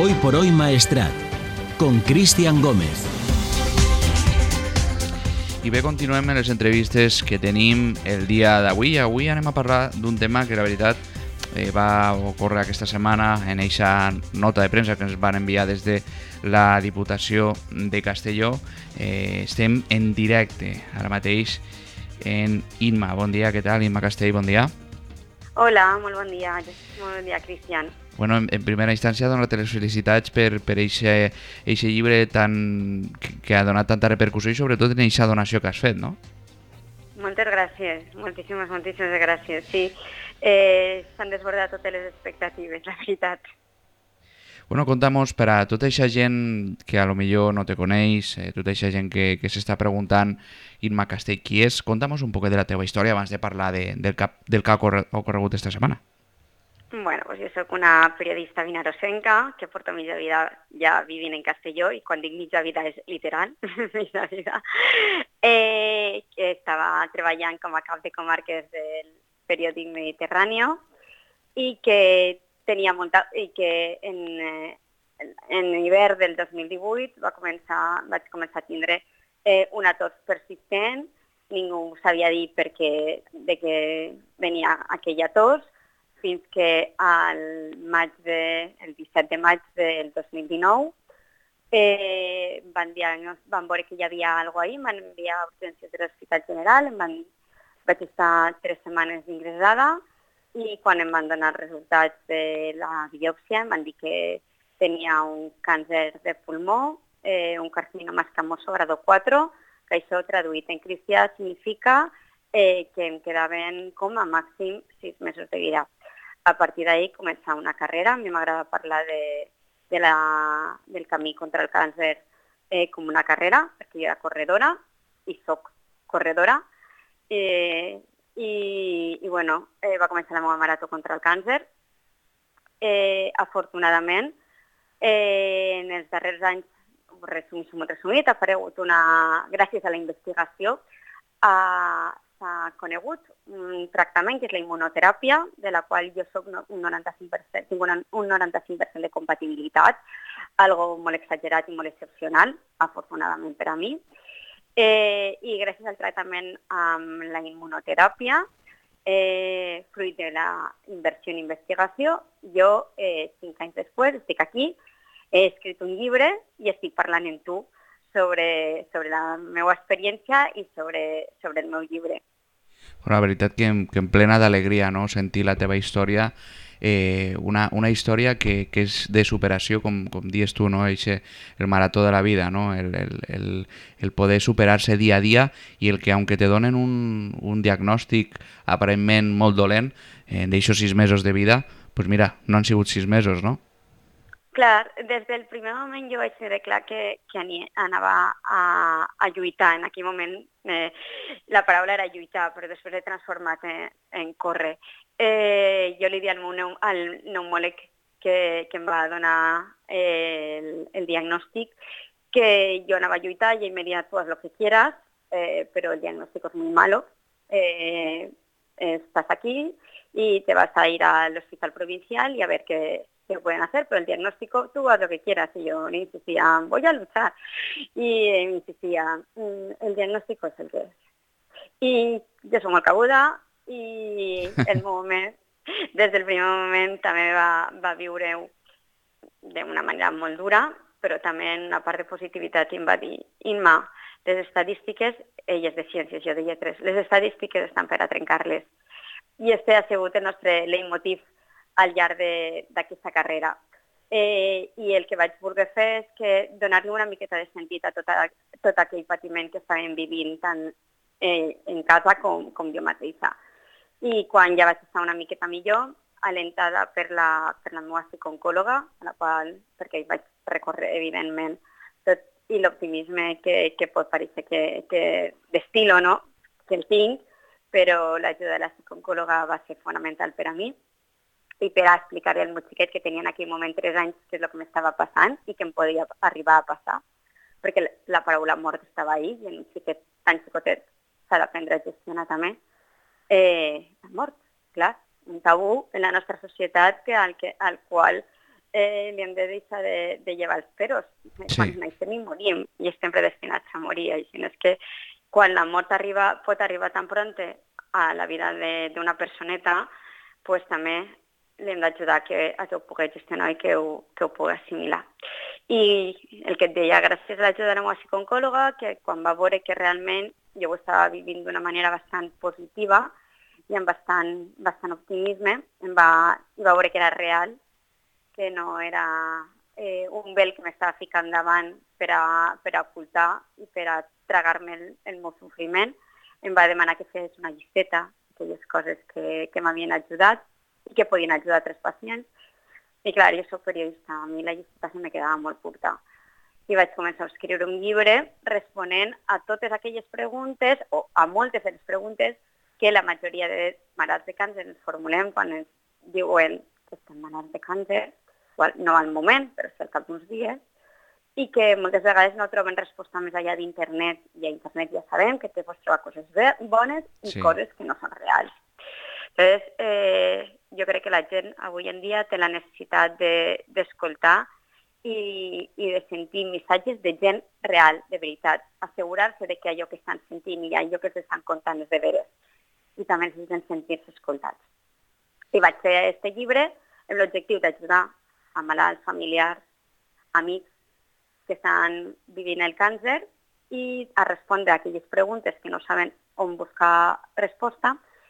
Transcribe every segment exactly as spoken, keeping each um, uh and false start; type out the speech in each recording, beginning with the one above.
Hoy por Hoy Maestrat, con Cristian Gómez. I bé, continuem amb les entrevistes que tenim el dia d'avui. Avui anem a parlar d'un tema que la veritat eh, va ocórrer aquesta setmana en eixa nota de premsa que ens van enviar des de la Diputació de Castelló. Eh, estem en directe ara mateix en Inma. Bon dia, què tal? Inma Castell, bon dia. Hola, molt bon dia. Molt bon dia, Cristian. Bueno, en, en primera instància, donar-te les felicitats per per eixe llibre tan, que, que ha donat tanta repercussió i sobretot en eixa donació que has fet, no? Moltes gràcies, moltíssimes, moltíssimes gràcies. Sí, eh, s'han desbordat totes les expectatives, la veritat. Bueno, conta'mos, per a tota eixa gent que a lo millor no te coneix, eh, tota eixa gent que, que s'està preguntant Inma Castell qui és, conta'mos un poquet de la teva història abans de parlar de, del, cap, del que ha ocorregut esta setmana. Bueno, pues jo soc una periodista vinarosenca que porto mitja vida ja vivint en Castelló, i quan dic mitja vida és literal, mitja vida. Eh, que estava treballant com a cap de comarques del periòdic Mediterrani i que tenia molta, i que en, eh, en hivern del dos mil divuit va començar, vaig començar a tindre eh, una tos persistent. Ningú sabia dir per què, de què venia aquella tos, fins que al maig de, el disset de maig del dos mil dinou eh, van, diagnos, van veure que hi havia alguna cosa ahí, em van enviar a urgències de l'Hospital General, em van, vaig estar tres setmanes ingressada, i quan em van donar els resultats de la biòpsia em van dir que tenia un càncer de pulmó, eh, un carcinoma escamoso grado quatre, que això traduït en cristià significa eh, que em quedaven com a màxim sis mesos de vida. A partir d'ahí començar una carrera. A mi m'agrada parlar de, de la, del camí contra el càncer eh, com una carrera, perquè jo era corredora i soc corredora. Eh, i, i bueno, eh, va començar la meva marató contra el càncer. Eh, afortunadament, eh, en els darrers anys, resumit, molt resumit, ha aparegut una, gràcies a la investigació, a s'ha conegut un tractament que és la immunoteràpia, de la qual jo soc un noranta-cinc per cent, tinc un noranta-cinc per cent de compatibilitat, algo molt exagerat i molt excepcional, afortunadament per a mi. Eh, I gràcies al tractament amb la immunoteràpia, eh, fruit de la inversió en investigació, jo, eh, cinc anys després, estic aquí, he escrit un llibre i estic parlant amb tu sobre, sobre la meva experiència i sobre, sobre el meu llibre. Bueno, la veritat que em, que em plena d'alegria, no?, sentir la teva història, eh, una, una història que, que és de superació, com, com dius tu, no?, Eixe, el marató de la vida, no?, el, el, el, el poder superar-se dia a dia, i el que, aunque te donen un, un diagnòstic aparentment molt dolent, eh, d'aixos sis mesos de vida, pues mira, no han sigut sis mesos, no? Clar, des del primer moment jo vaig ser clar que, que anava a, a lluitar. En aquell moment eh, la paraula era lluitar, però després l'he transformat en, en córrer. Eh, jo li dic al meu neu, al pneumòleg que, que em va donar eh, el, el diagnòstic que jo anava a lluitar i ell me deia, tu haz lo que quieras, eh, però el diagnóstico es muy malo. Eh, estás aquí y te vas a ir al hospital provincial y a ver qué que pueden hacer, pero el diagnóstico, tú haz lo que quieras. Y yo le insistía, voy a luchar. Y me insistía, el diagnóstico és el que és. I jo soc molt cabuda i el moment, des del primer moment també va, va viure d'una manera molt dura, però també en una part de positivitat i em va dir, Inma, les estadístiques, ell és de ciències, jo de lletres, les estadístiques estan per a trencar-les. I este ha sigut el nostre leitmotiv al llarg d'aquesta carrera. Eh, I el que vaig voler fer és que donar-li una miqueta de sentit a tot, a, tot aquell patiment que estàvem vivint tant eh, en casa com, com jo mateixa. I quan ja vaig estar una miqueta millor, alentada per la, per la meva psicooncòloga, a la qual, perquè vaig recórrer, evidentment, tot i l'optimisme que, que pot parèixer que, que d'estilo, no?, que el tinc, però l'ajuda de la psicooncòloga va ser fonamental per a mi, i per a explicar-li al meu xiquet que tenia en aquell moment tres anys què és el que m'estava passant i que em podia arribar a passar, perquè la paraula mort estava ahí i en un xiquet tan xicotet s'ha d'aprendre a gestionar també. Eh, la mort, clar, un tabú en la nostra societat que al, que, al qual eh, li hem de deixar de, de llevar els peros. Sí. Quan naixem i morim, i estem predestinats a morir. Així és que quan la mort arriba, pot arribar tan pronte a la vida d'una personeta, pues, també l'hem d'ajudar que, a que ho pugui gestionar i que ho, que ho pugui assimilar. I el que et deia, gràcies a l'ajuda de la meva psicooncòloga, que quan va veure que realment jo ho estava vivint d'una manera bastant positiva i amb bastant, bastant optimisme, em va, i va veure que era real, que no era eh, un vel que m'estava ficant davant per a, per a ocultar i per a tragar-me el, el meu sofriment. Em va demanar que fes una llisteta d'aquelles coses que, que m'havien ajudat i que podien ajudar altres pacients. I clar, jo soc periodista, a mi la llisteta se me quedava molt curta. I vaig començar a escriure un llibre responent a totes aquelles preguntes, o a moltes de les preguntes que la majoria de malalts de càncer ens formulem quan ens diuen que estem malalts de càncer, no al moment, però sí al cap d'uns dies, i que moltes vegades no troben resposta més allà d'internet, i a internet ja sabem que te pots trobar coses bones i sí. Coses que no són reals. Entonces, eh, jo crec que la gent avui en dia té la necessitat d'escoltar de, i, i de sentir missatges de gent real, de veritat, assegurar-se de que allò que estan sentint i allò que s'estan contant és de veres, i també necessiten sentir-se escoltats. I vaig fer aquest llibre amb l'objectiu d'ajudar a malalts, familiars, amics que estan vivint el càncer i a respondre a aquelles preguntes que no saben on buscar resposta.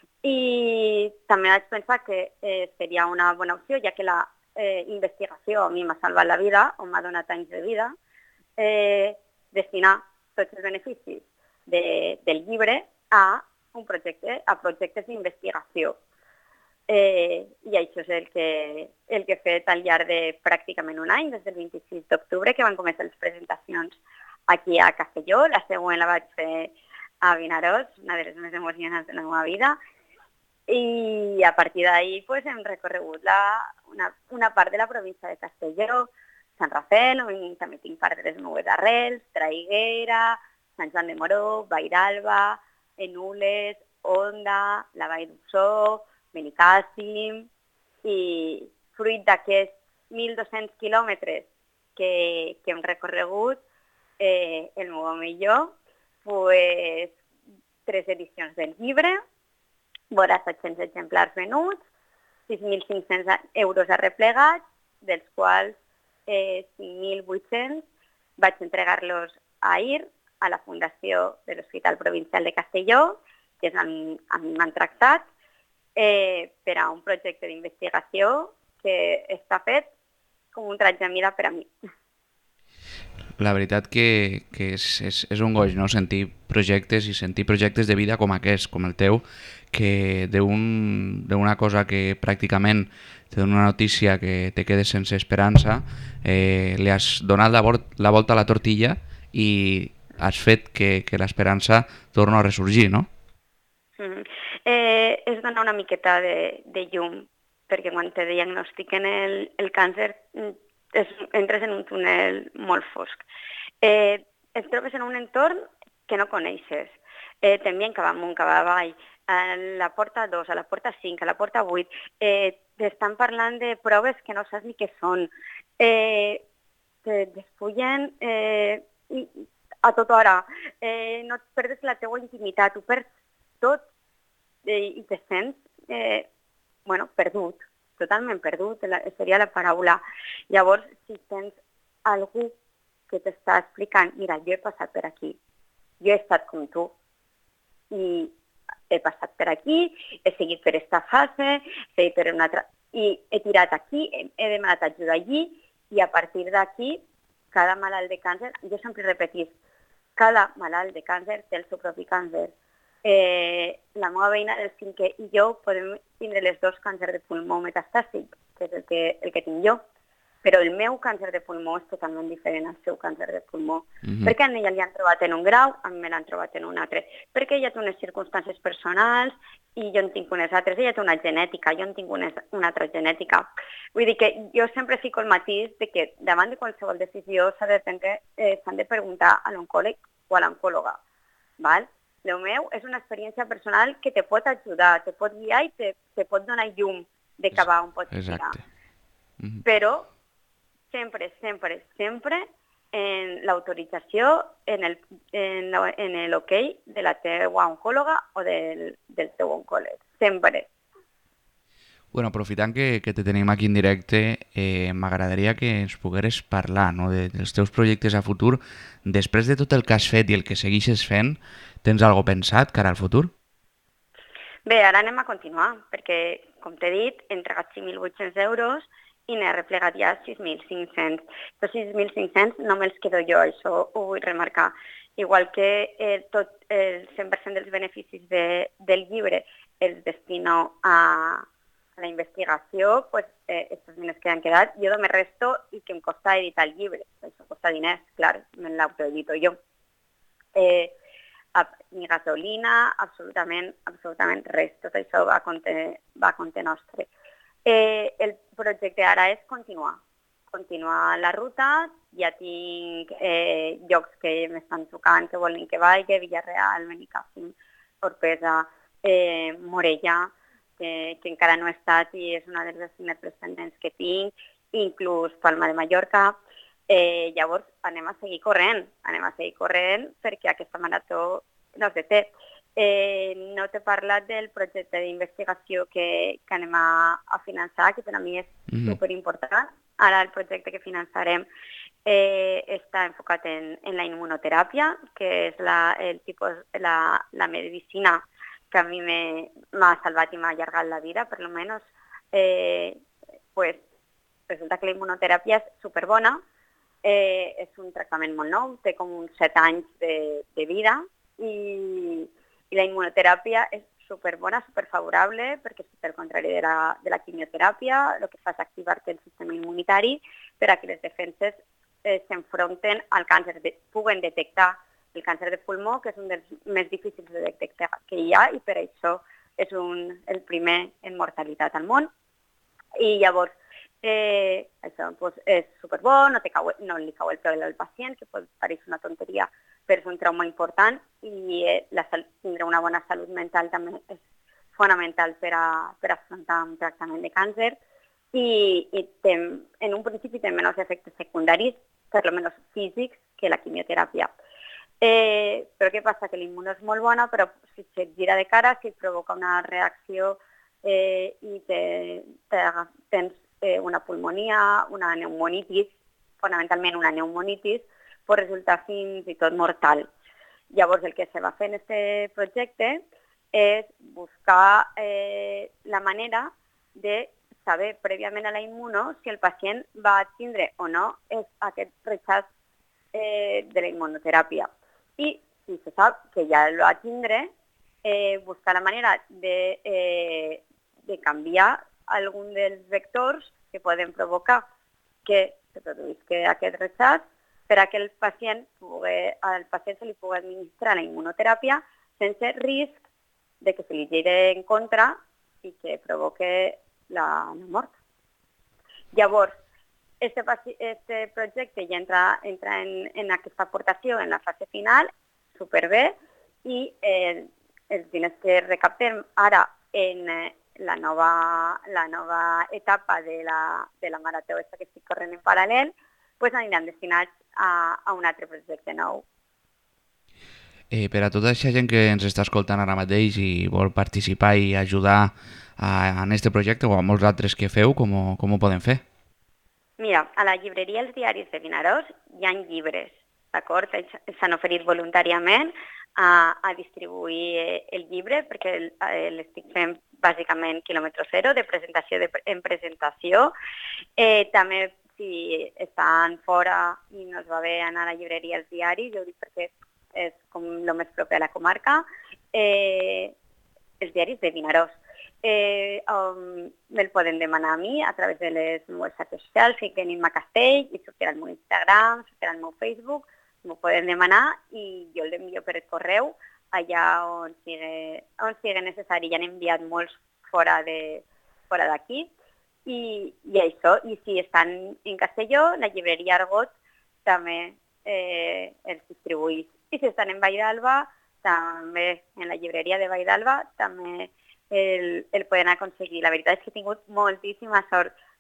I també vaig pensar que eh, seria una bona opció, ja que la eh, investigació a mi m'ha salvat la vida o m'ha donat anys de vida, eh, destinar tots els beneficis de, del llibre a un projecte, a projectes d'investigació. Eh, I això és el que, el que he fet al llarg de pràcticament un any, des del vint-i-sis d'octubre, que van començar les presentacions aquí a Castelló. La següent la vaig fer a Vinaròs, una de les més emocionants de la meva vida. I a partir d'ahir pues, hem recorregut la, una, una part de la província de Castelló, Sant Rafel, on també tinc part de les meues arrels, Traiguera, Sant Joan de Moró, Vairalba, Enules, Onda, la Vall d'Ussó, Benicàssim, i fruit d'aquests mil dos-cents quilòmetres que, que hem recorregut, eh, el meu home i jo, pues, tres edicions del llibre, vora set-cents exemplars venuts, sis mil cinc-cents euros arreplegats, dels quals eh, cinc mil vuit-cents vaig entregar-los ahir a la Fundació de l'Hospital Provincial de Castelló, que és amb, amb m'han tractat, eh, per a un projecte d'investigació que està fet com un tratge de mida per a mi. La veritat que, que és, és, és un goig, no? Sentir projectes i sentir projectes de vida com aquest, com el teu, que d'una un, cosa que pràcticament te dona una notícia que te quedes sense esperança, eh, li has donat la, la volta a la tortilla i has fet que, que l'esperança torna a ressorgir, no? Mm. Eh, és donar una miqueta de, de llum, perquè quan te diagnostiquen el, el càncer és, entres en un túnel molt fosc. Eh, et trobes en un entorn que no coneixes. Eh, T'envien cap amunt, cap avall, a la porta dos, a la porta cinc, a la porta vuit. Eh, T'estan parlant de proves que no saps ni què són. Eh, te despullen eh, a tota hora. Eh, no et perdes la teua intimitat, ho perds tot eh, i te sents eh, bueno, perdut, totalment perdut, la, seria la paraula. Llavors, si tens algú que t'està explicant, mira, jo he passat per aquí, jo he estat com tu, i he passat per aquí, he seguit per aquesta fase, he seguit per una altra, i he tirat aquí, he, he demanat ajuda allí, i a partir d'aquí, cada malalt de càncer, jo sempre repetis, cada malalt de càncer té el seu propi càncer. Eh, la meva veïna del cinquè i jo podem tindre les dos càncer de pulmó metastàsic, que és el que, el que tinc jo, però el meu càncer de pulmó és totalment diferent al seu càncer de pulmó, mm-hmm. perquè a ella li han trobat en un grau, a mi me l'han trobat en un altre, perquè ella té unes circumstàncies personals i jo en tinc unes altres, ella té una genètica, jo en tinc unes, una altra genètica. Vull dir que jo sempre fico el matís de que davant de qualsevol decisió s'ha de, eh, s'han de preguntar a l'oncòleg o a l'oncòloga, val? El meu és una experiència personal que te pot ajudar, te pot guiar i te, te pot donar llum de cap a on pots tirar. Mm-hmm. Però sempre, sempre, sempre en l'autorització, en el, en, la, en el ok de la teva oncòloga o del, del teu oncòleg. Sempre. Bueno, aprofitant que, que te tenim aquí en directe, eh, m'agradaria que ens pogueres parlar, no, de, dels teus projectes a futur. Després de tot el que has fet i el que segueixes fent, tens algo pensat cara al futur? Bé, ara anem a continuar, perquè, com t'he dit, he entregat cinc mil vuit-cents euros i n'he replegat ja sis mil cinc-cents. Aquests sis mil cinc-cents no me'ls quedo jo, això ho vull remarcar. Igual que eh, tot el cent per cent dels beneficis de, del llibre els destino a a la investigació, pues, eh, estos diners que han quedat, jo només resto i que em costa editar el llibre. Això costa diners, clar, me l'autoedito jo. Eh, ni gasolina, absolutament, absolutament res. Tot això va a compte, va a compte nostre. Eh, el projecte ara és continuar. Continuar la ruta. Ja tinc eh, llocs que m'estan trucant, que volen que vagi, Villarreal, Benicàssim, Orpesa, eh, Morella, Que, que encara no he estat i és una de les assignatures pendents que tinc, inclús Palma de Mallorca. Eh, llavors anem a seguir corrent, anem a seguir corrent perquè aquesta marató no es deté. Eh, no t'he parlat del projecte d'investigació que, que anem a, a finançar, que per a mi és mm-hmm. superimportant. Ara el projecte que finançarem eh, està enfocat en, en la immunoteràpia, que és la, el tipus, la, la medicina que a mi m'ha salvat i m'ha allargat la vida, per lo menos, eh, pues, resulta que la immunoteràpia és superbona, eh, és un tractament molt nou, té com uns set anys de, de vida i, i la immunoteràpia és superbona, superfavorable, perquè és el contrari de la, de la quimioteràpia, el que fa és activar-te el sistema immunitari per a que les defenses eh, s'enfronten al càncer, de, puguen detectar el càncer de pulmó, que és un dels més difícils de detectar que hi ha i per això és un, el primer en mortalitat al món. I llavors, eh, això pues, és superbo, no, te cau, no li cau el pèl al pacient, que pot parèixer una tonteria, però és un trauma important i eh, la, tindre una bona salut mental també és fonamental per a, per a afrontar un tractament de càncer i, i tem, en un principi té menys efectes secundaris, per almenys físics, que la quimioteràpia. Eh, però què passa? Que l'immuno és molt bona, però si et gira de cara, si et provoca una reacció eh, i te, te, tens eh, una pulmonia, una pneumonitis, fonamentalment una pneumonitis, pot resultar fins i tot mortal. Llavors el que se va fer en aquest projecte és buscar eh, la manera de saber prèviament a la immuno si el pacient va tindre o no és aquest rechaç eh, de la immunoteràpia. I si se sap que ja el va tindre, eh, buscar la manera de, eh, de canviar algun dels vectors que poden provocar que se produïsca aquest rechaç per a que el pacient, pugui, al pacient se li pugui administrar la immunoteràpia sense risc de que se li giri en contra i que provoque la mort. Llavors, Este, este projecte ja entra, entra en, en aquesta aportació en la fase final, superbé, i eh, els diners que recaptem ara en eh, la, nova, la nova etapa de la, de la marató esta que estic corrent en paral·lel, pues aniran destinats a, a un altre projecte nou. Eh, per a tota aquesta gent que ens està escoltant ara mateix i vol participar i ajudar a, en aquest projecte o a molts altres que feu, com, com ho poden fer? Mira, a la llibreria Els Diaris de Vinaròs hi ha llibres, d'acord? S'han oferit voluntàriament a, a distribuir el llibre perquè l'estic fent bàsicament quilòmetre zero, de presentació de, en presentació. Eh, també si estan fora i no es va bé anar a la llibreria Els Diaris, jo ho dic perquè és com el més proper a la comarca, eh, Els Diaris de Vinaròs. Eh, um, me'l poden demanar a mi a través de les meves xarxes socials, fiquen Enigma Castell, i sortirà al meu Instagram, sortirà al meu Facebook, m'ho poden demanar i jo l'envio per el correu allà on sigui, on sigui necessari. Ja n'he enviat molts fora de, fora d'aquí i, i això. I si estan en Castelló, la llibreria Argot també eh, els distribuïs. I si estan en Vall d'Alba, també en la llibreria de Vall d'Alba també El, el poden aconseguir. La veritat és que he tingut moltíssima sort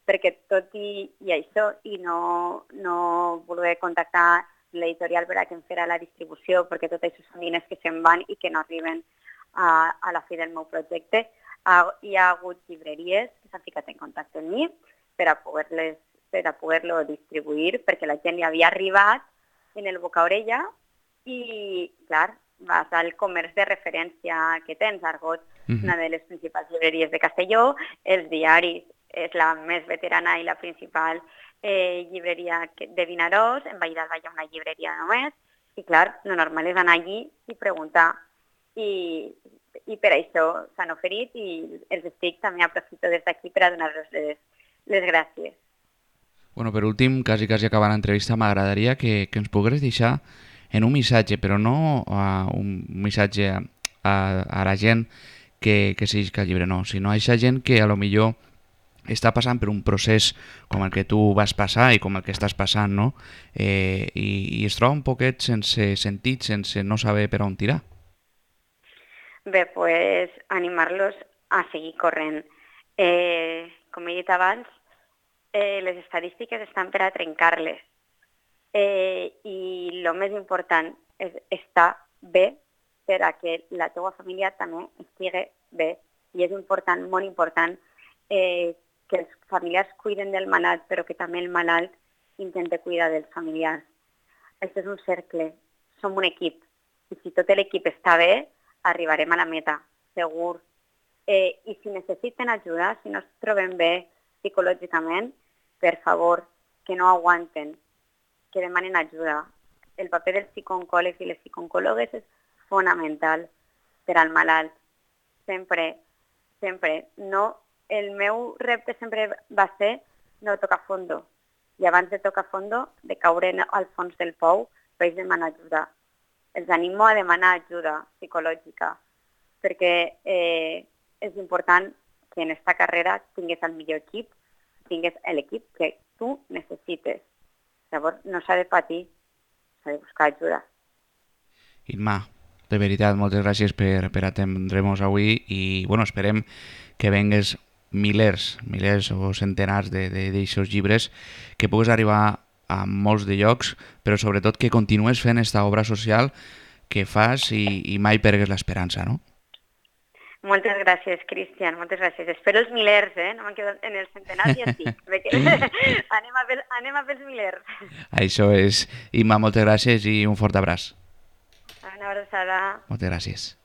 perquè tot i, i això, i no, no voler contactar l'editorial per a que em fera la distribució, perquè tot això són diners que se'n van i que no arriben a, a la fi del meu projecte, ha, hi ha hagut llibreries que s'han ficat en contacte amb mi per a poder-les per a poder-lo distribuir, perquè la gent li havia arribat en el boca-orella i, clar, vas al comerç de referència que tens, Argot, Mhm. una de les principals llibreries de Castelló, els diaris és la més veterana i la principal eh, llibreria que- de Vinaròs, en Vall d'Alba hi ha una llibreria només, i clar, lo normal és anar allí i preguntar. I, i per això s'han oferit i els estic, també aprofito des d'aquí per a donar-los les, les gràcies. Bueno, per últim, quasi, quasi acabant l'entrevista, m'agradaria que, que ens pogués deixar en un missatge, però no uh, un missatge a, a, a la gent que, que s'hi el llibre, no, sinó a aquesta gent que a lo millor està passant per un procés com el que tu vas passar i com el que estàs passant, no? Eh, i, i es troba un poquet sense sentit, sense no saber per on tirar. Bé, pues animar-los a seguir corrent. Eh, com he dit abans, eh, les estadístiques estan per a trencar-les. Eh, I el més important és estar bé per a que la teva família també estigui bé. I és important, molt important, eh, que els familiars cuiden del malalt, però que també el malalt intenta cuidar dels familiars. Això és un cercle, som un equip. I si tot l'equip està bé, arribarem a la meta, segur. Eh, I si necessiten ajuda, si no es troben bé psicològicament, per favor, que no aguanten, que demanen ajuda. El paper dels psicooncòlegs i les psicooncòlogues és fonamental per al malalt. Sempre, sempre. No, el meu repte sempre va ser no tocar fondo. I abans de tocar fondo, de caure al fons del pou, vaig demanar ajuda. Els animo a demanar ajuda psicològica, perquè eh, és important que en esta carrera tingues el millor equip, tingues l'equip que tu necessites. Llavors, no s'ha de patir, s'ha de buscar ajuda. Imma, de veritat, moltes gràcies per, per atendre'ns avui i bueno, esperem que vengues milers, milers o centenars d'aixòs llibres, que pugues arribar a molts de llocs, però sobretot que continues fent aquesta obra social que fas i, i mai pergues l'esperança, no? Moltes gràcies, Cristian, moltes gràcies. Espero els milers, eh? No m'han quedat en els centenars i estic. anem, a pel, anem a pels milers. Això és. Imma, moltes gràcies i un fort abraç. Una abraçada. Moltes gràcies.